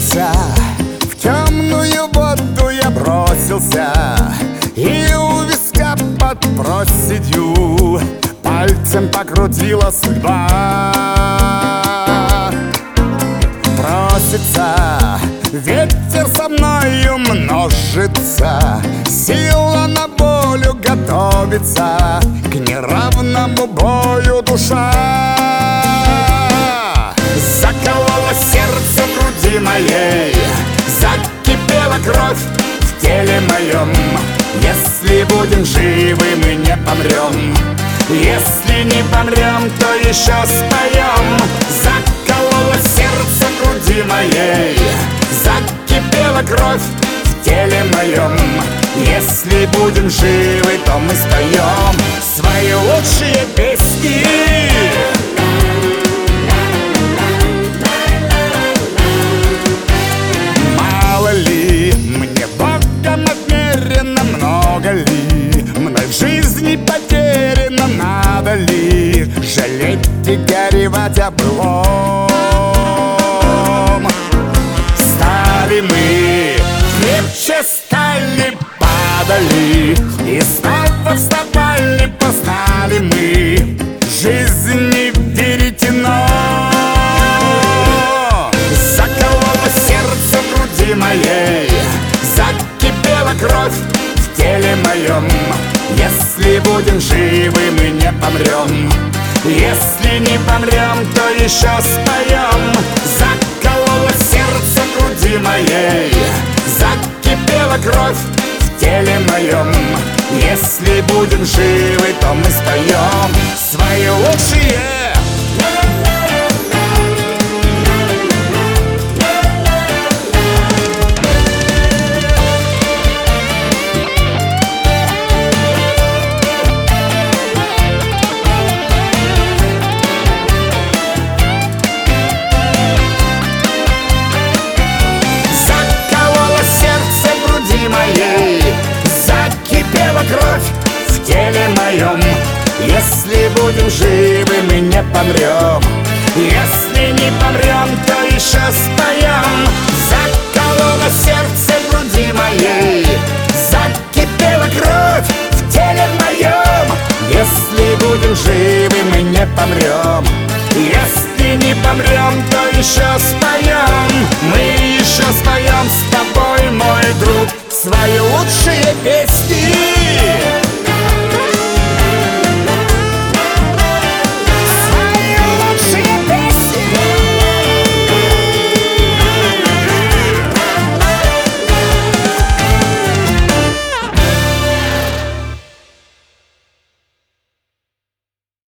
бросился, в темную воду я бросился, и у виска под проседью пальцем покрутила судьба. Просится ветер, со мною множится, сила на волю готовится, к неравному бою душа. Заколола сердце в груди моей, закипела кровь в теле моем. Если будем живы, мы не помрем, если не помрем, то еще споем. Заколола сердце в груди моей, закипела кровь в теле моем. Если будем живы, то мы споем свои лучшие песни. Мало ли мне Богом отмерено, много ли мной в жизни потеряно, надо ли жалеть и горевать о былом. Стали мы, крепче стали, падали и снова вставали, познали мы жизни веретено. Заколола сердце в груди моей, закипела кровь в теле моем. Если будем живы, мы не помрем, если не помрем, то еще споем. Заколола сердце в груди моей, закипела кровь в теле моем. Если будем живы, то мы споем свои лучшие. Кровь в теле моем. Если будем живы, мы не помрем, если не помрем, то еще споем. Заколола сердце в груди моей, закипела кровь в теле моем. Если будем живы, мы не помрем, если не помрем, то еще споем. Мы еще споем с тобой, мой друг, свои лучшие песни.